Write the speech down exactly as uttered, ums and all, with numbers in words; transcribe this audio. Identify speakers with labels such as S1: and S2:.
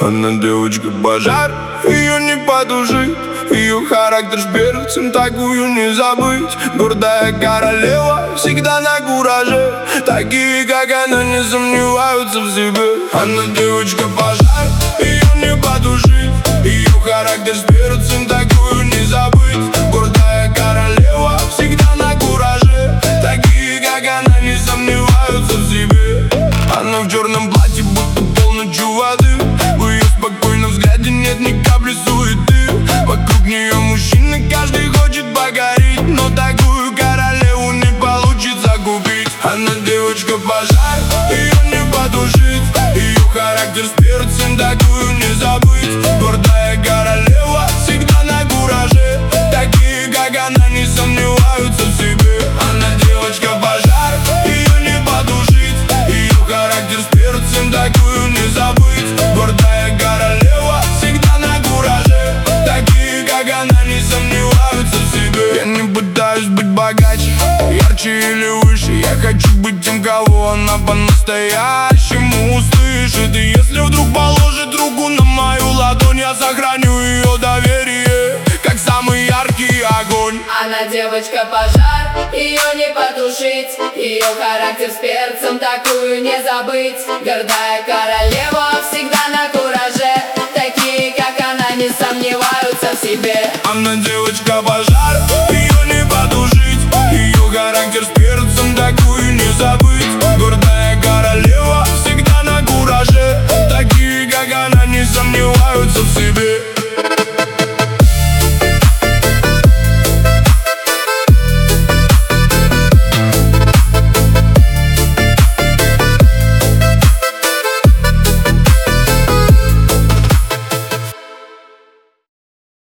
S1: Она девочка-пожар, ее не потушить. Ее характер с перцем, такую не забыть. Гордая королева, всегда на кураже. Такие, как она, не сомневаются в себе. Она девочка-пожар, ее не потушить. Ее характер с перцем, такую не забыть. Гордая королева, всегда на кураже. Такие, как она, не сомневаются в себе. Она в черном платье, будто полночью воды. В ее спокойном взгляде нет ни капли суеты. Вокруг нее мужчины, каждый хочет погореть, но такую королеву не получится купить. Она девочка-пожар, ее не потушить. Ее характер с перцем, такую не забыть. Гордая королева, всегда на кураже. Такие, как она, не сомневаются в себе. Она девочка-пожар, ее не потушить. Ее характер с перцем, такую не забыть. Гордая королева, всегда на кураже. Такие, как она, не сомневаются в себе. Я не пытаюсь быть богаче, ярче или выше. Я хочу быть тем, кого она по-настоящему услышит. И если вдруг положит руку на мою ладонь, я сохраню ее доверие, как самый яркий огонь.
S2: Она девочка-пожар, ее не потушить. Ее характер с перцем, такую не забыть. Гордая королева, всегда на кураже. Такие, как она, не сомневаются в себе.
S1: Она девочка-пожар, ее не потушить. Ее характер с перцем, такую не забыть. Гордая королева, всегда на кураже. Такие, как она, не сомневаются в себе.